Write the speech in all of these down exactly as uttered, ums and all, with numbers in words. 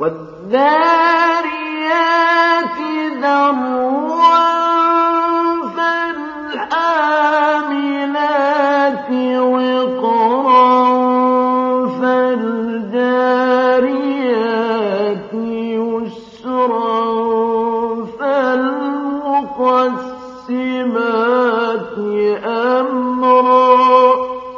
وَالذَّارِيَاتِ ذَرْوًا فَالْحَامِلَاتِ وِقْرًا فَالْجَارِيَاتِ يُسْرًا فَالْمُقَسِّمَاتِ أَمْرًا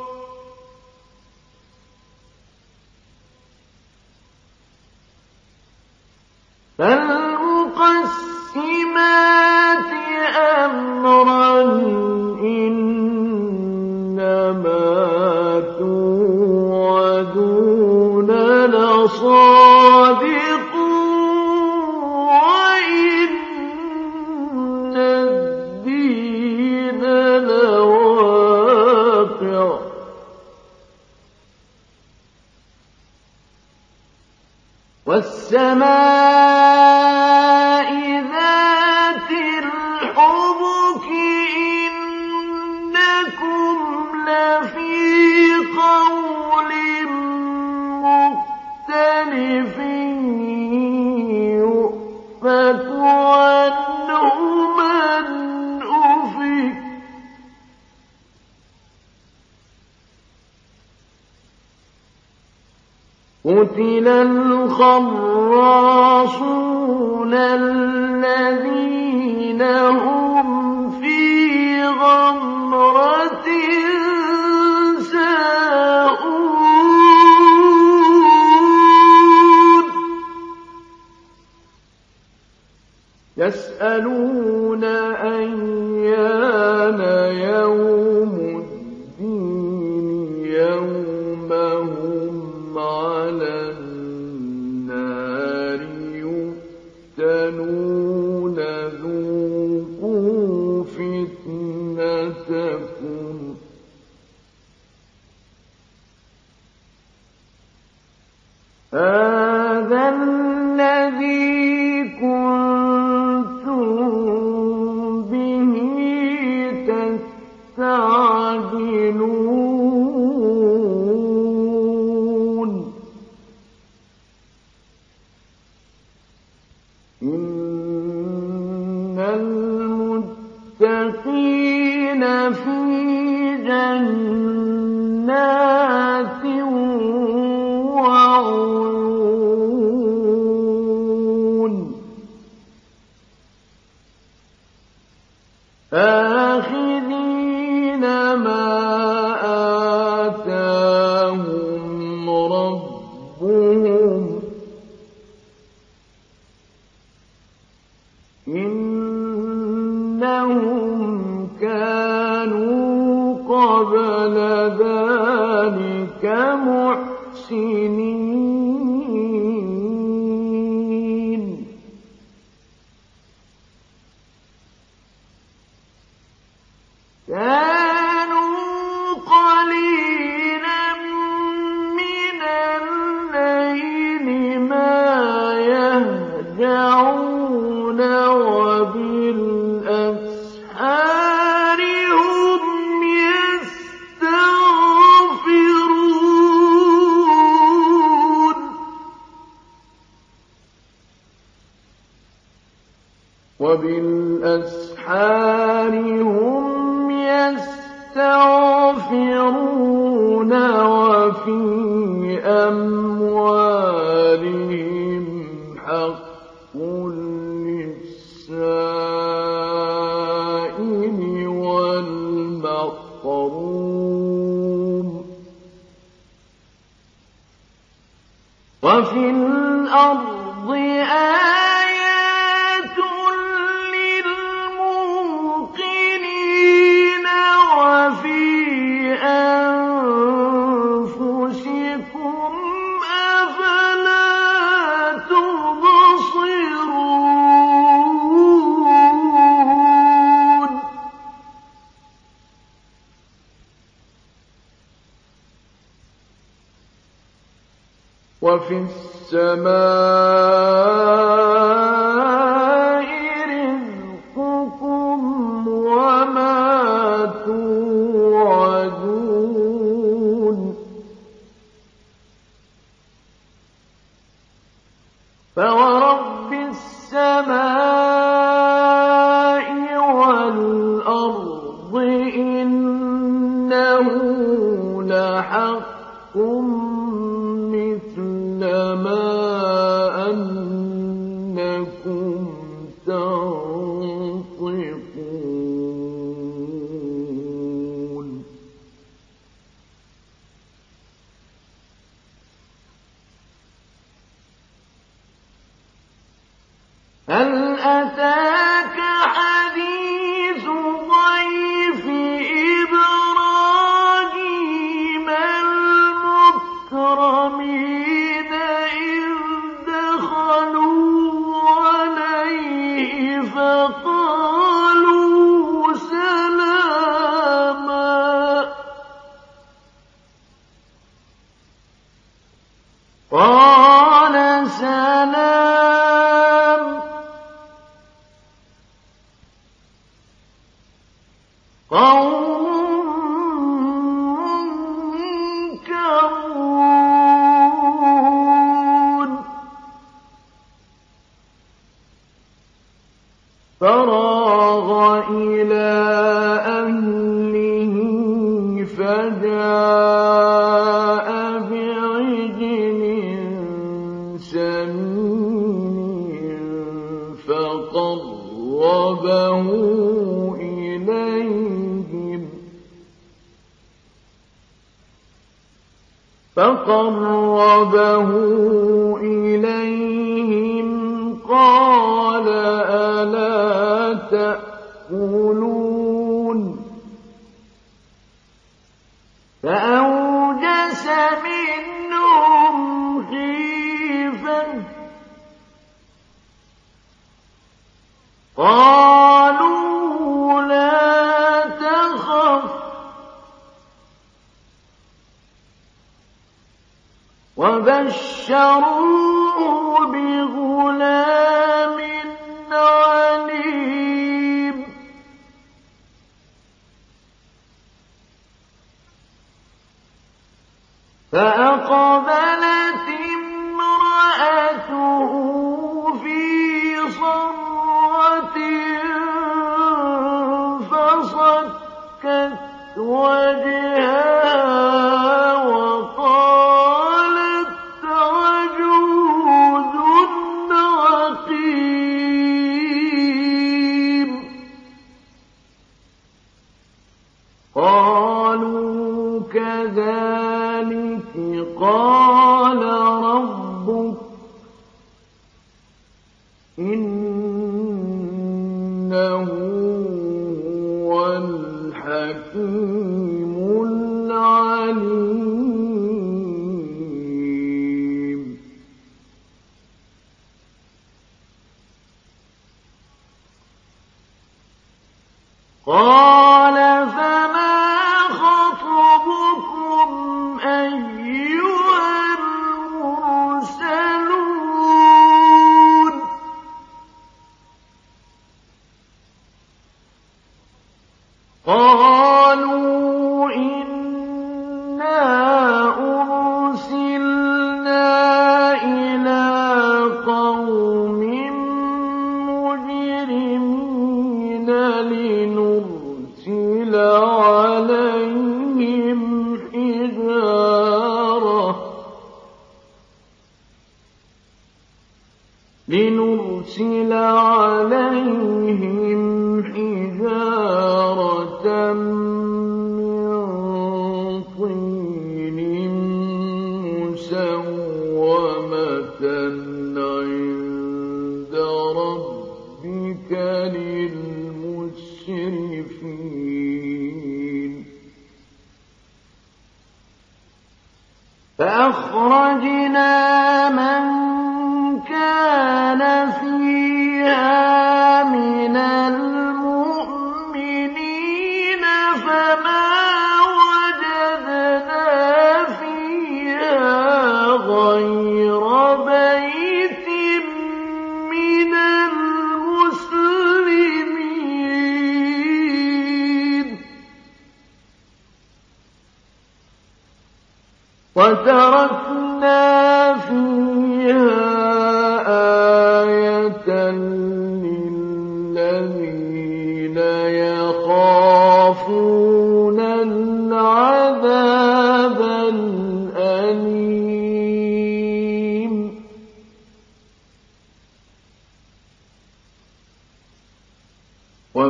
فَالْمُقَسِّمَاتِ أَمْرًا إِنَّمَا تُوعَدُونَ لَصَادِقٌ وَإِنَّ الدِّينَ لَوَاقِعٌ وَالسَّمَاءِ ذَاتِ الْحُبُكِ إِنَّكُمْ لَفِي قَوْلٍ مُّخْتَلِفٍ يُؤْفَكُ عَنْهُ مَنْ أُفِكَ قُتِلَ الْخَرَّاصُونَ الَّذِينَ هُمْ فِي غَمْرَةٍ سَاهُونَ يَسْأَلُونَ أَيَّانَ يَوْمُ الدِّينِ يَوْمَ هُمْ عَلَى النَّارِ يُفْتَنُونَ ذُوقُوا فِتْنَتَكُمْ هَٰذَا الَّذِي كُنتُم بِهِ تَسْتَعْجِلُونَ إِنَّ الْمُتَّقِينَ فِي جَنَّاتٍ وَعُيُونٍ آخِذِينَ مَا آتَاهُمْ رَبُّهُمْ إِنَّهُمْ كَانُوا قَبْلَ ذَٰلِكَ مُحْسِنِينَ كَانُوا قَلِيلًا مِّنَ اللَّيْلِ مَا يَهْجَعُونَ وَبِالْأَسْحَارِ هُمْ يَسْتَغْفِرُونَ وَبِالْأَسْحَارِ هُمْ يَسْتَغْفِرُونَ وَفِي أَمْوَالِهِمْ حَقٌّ لِّلسَّائِلِ وَالْمَحْرُومِ وَفِي الْأَرْضِ آيَاتٌ لِّلْمُوقِنِينَ وَفِي أَنفُسِكُمْ ۚ أَفَلَا تُبْصِرُونَ وَفِي السَّمَاءِ رِزْقُكُمْ وَمَا تُوعَدُونَ فورب السماء والأرض إنه لحق مثل ما أنكم تنطقون هل أتاك حديث ضيف إبراهيم المكرمين إذ دخلوا عليه فقالوا سلاما قال سلام قوم منكرون فراغ إلى أهله فجاء بعجل سمين فقربه إليهم فقربه إليهم قال ألا تأكلون فأوجس منهم خيفة قالوا لا تخف وبشروه بغلام عليم فأقبلت امرأته في صرة فصكت وجهها وقالت عجوز عقيم قالوا كذلك قال ربك إنه هو الحكيم العليم قال فما خطبكم أيها المرسلون قالوا إنا أرسلنا إلى قوم مجرمين لنرسل عليهم حجارة لنرسل عليهم حجارة من طين مسومة عند ربك للمسرفين فأخرجنا من كان فيها من المؤمنين فما وجدنا فيها غير بيت من المسلمين وتركنا فيها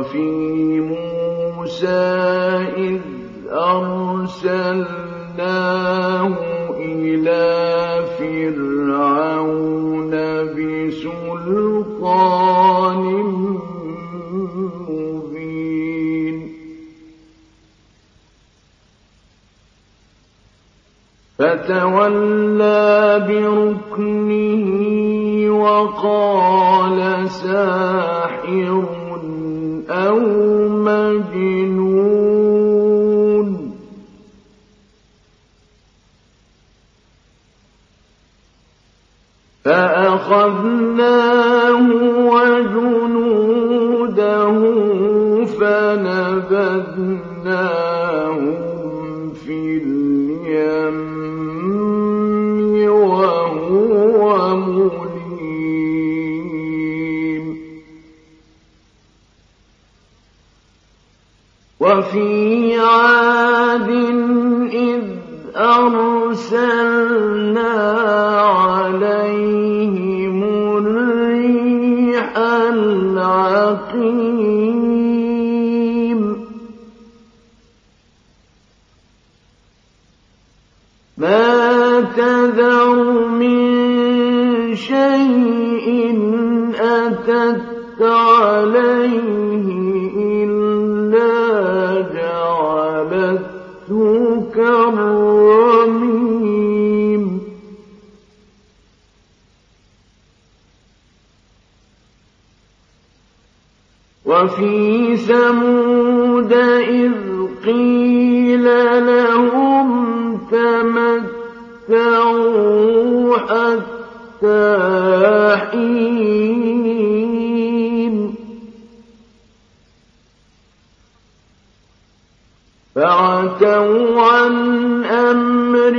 وفي موسى إذ أرسلناه إلى فرعون بسلطان مبين فتولى بركنه وقال ساحر أو مجنون فأخذناه وجنوده فنبذناهم في اليم وهو مليم وفي عاد إذ أرسلنا عليهم الريح العقيم ما تذر من شيء أتت عليه إلا جعلته كالرميم وفي ثمود إذ قيل لهم تمتعوا حتى حين فعتوا عن أمر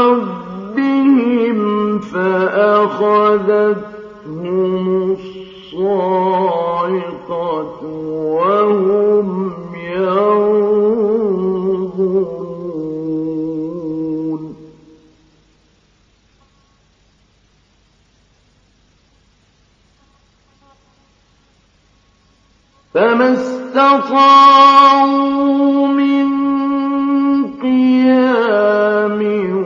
ربهم فأخذتهم الصاعقة وهم ينظرون فما استطاعوا من قيام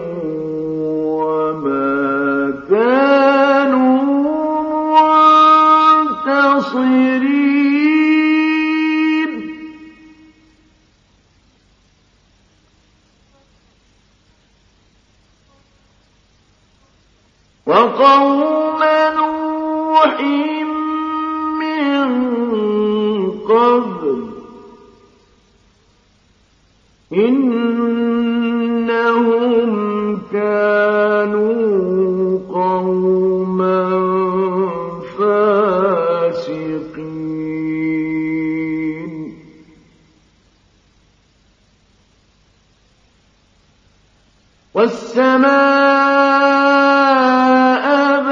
وما كانوا منتصرين وقوم نوح من قبل إنهم كانوا قوما فاسقين والسماء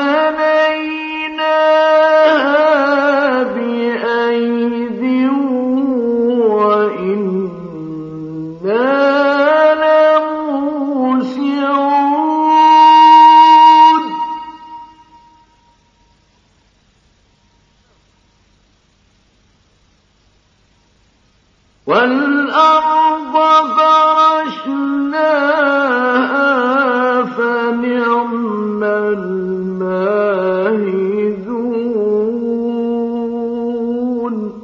بنيناها بأيد وإنا لموسعون والأرض فرشناها فنعم الماهدون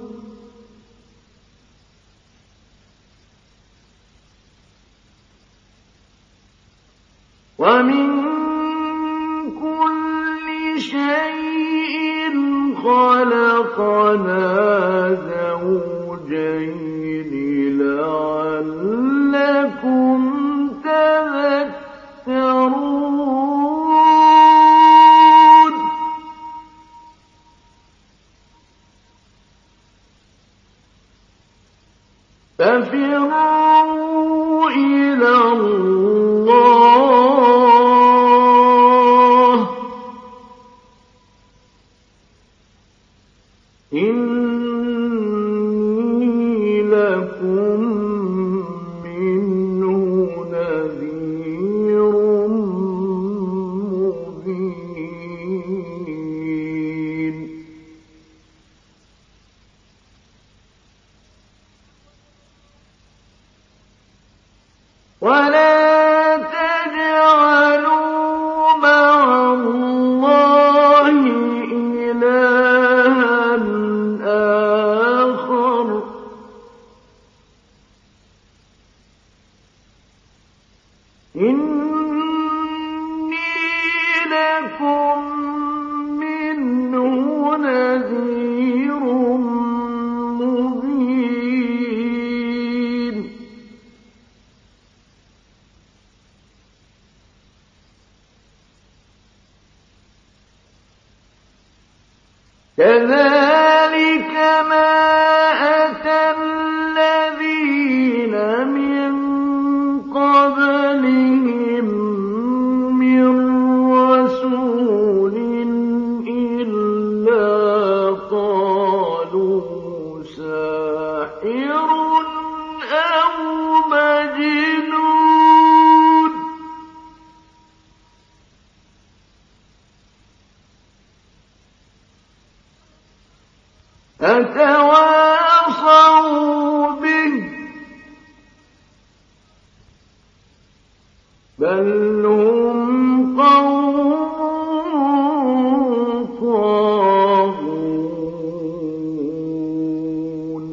ومن كل شيء خلقنا زوجين لعلكم تذكرون ففروا إلى الله إني لكم منه نذير مبين يَكُن مِّنْهُ نَذِيرٌ مُّبِينٌ كَذَٰلِكَ مَا أَتَى الَّذِينَ مِن قَبْلِهِم مِّن رَّسُولٍ إِلَّا قَالُوا سَاحِرٌ أَوْ مَجْنُونٌ أَتَوَاصَوْا بِهِ ۚ بَلْ هُمْ قَوْمٌ طَاغُونَ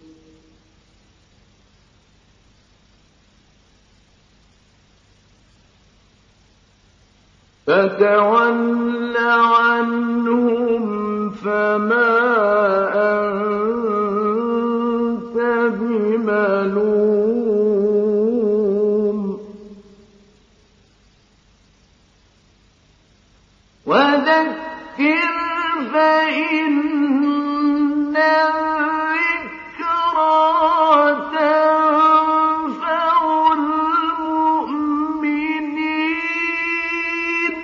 فَتَوَلَّ عَنْهُمْ فَمَا أَنتَ بِمَلُومٍ وَذَكِّرْ فَإِنَّ الذِّكْرَىٰ تَنفَعُ الْمُؤْمِنِينَ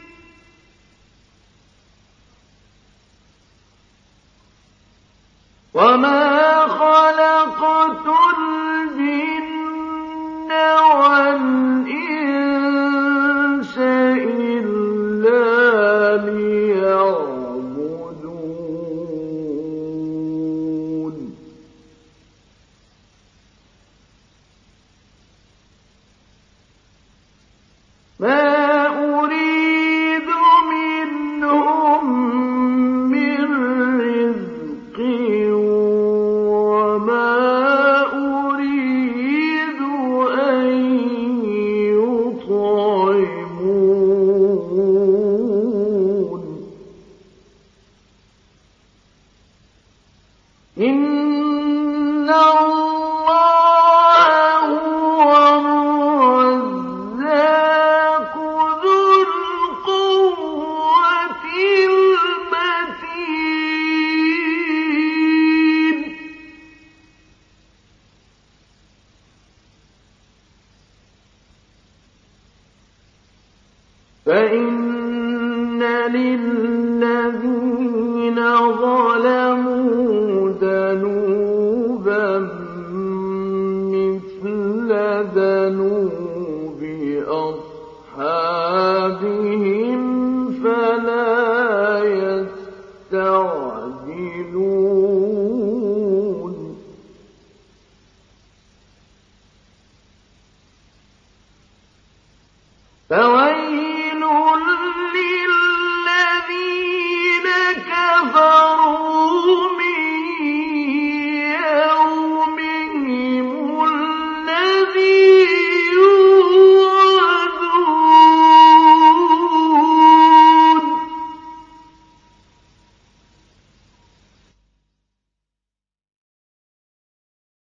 وَمَا خَلَقْتُ الْجِنَّ وَالْإِنسَ إِلَّا لِيَعْبُدُونِ مَا أُرِيدُ مِنْهُم مِّن رِّزْقٍ وَمَا أُرِيدُ أَن يُطْعِمُونِ إِنَّ اللَّهَ هُوَ الرَّزَّاقُ ذُو الْقُوَّةِ الْمَتِينُ فَإِنَّ لِلَّذِينَ ظَلَمُوا ذَنُوبًا مِّثْلَ ذَنُوبِ أَصْحَابِهِمْ فَلَا يَسْتَعْجِلُونِ فَوَيْلٌ